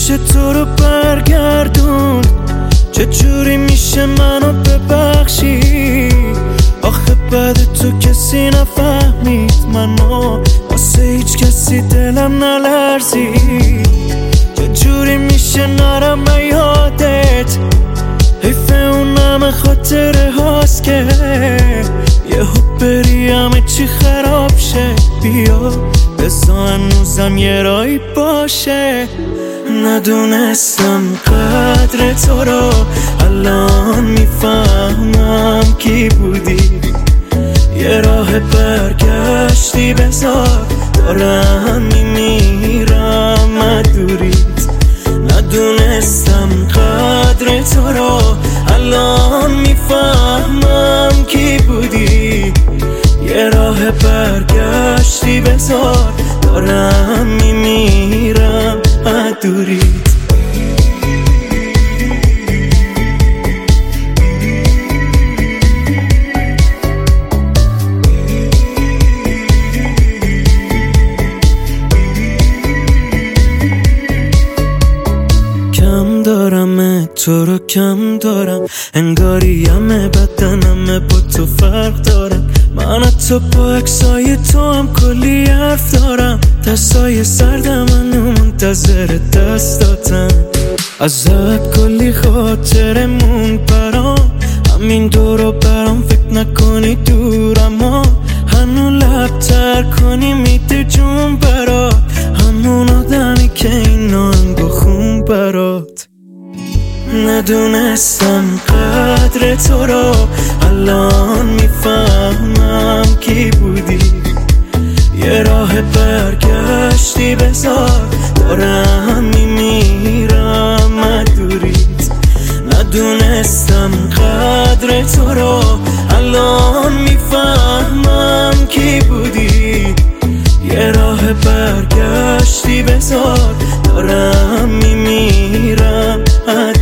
میشه تو رو برگردون؟ چجوری میشه منو ببخشی؟ آخه بعد تو کسی نفهمید منو، واسه هیچ کسی دلم نلرزید. چجوری میشه نرم یادت؟ حیف اون همه خاطره هاست که یهو بری همه چی خراب شه. بیا بزا هنوزم یه رایی باشه. ندونستم قدر تو رو، الان میفهمم کی بودی. یه راه برگشتی بذار، دارم میمیرم مدوریت. ندونستم قدر تو رو، الان میفهمم کی بودی. یه راه برگشتی بذار، دارم میمیرم مدوریت. کم دارم تو رو کم دارم، انگاری همه بدنم با تو فرق دارم. من تو با عکسای تو هم کلی حرف دارم، دستای سردم منو منتظر دستاتم. ازت کلی خاطرمون برام، همین دورو برام فکر نکنی دورم ها. هنو لبتر کنی میده جون برات، همون آدمی که این آهنگو خون برات. ندونستم قدر تو رو، الان میفهمم کی بودی. یه راه برگشتی بذار، دارم میمیرم مدوریت. ندونستم قدر تو رو، الان میفهمم کی بودی. یه راه برگشتی بذار، دارم میمیرم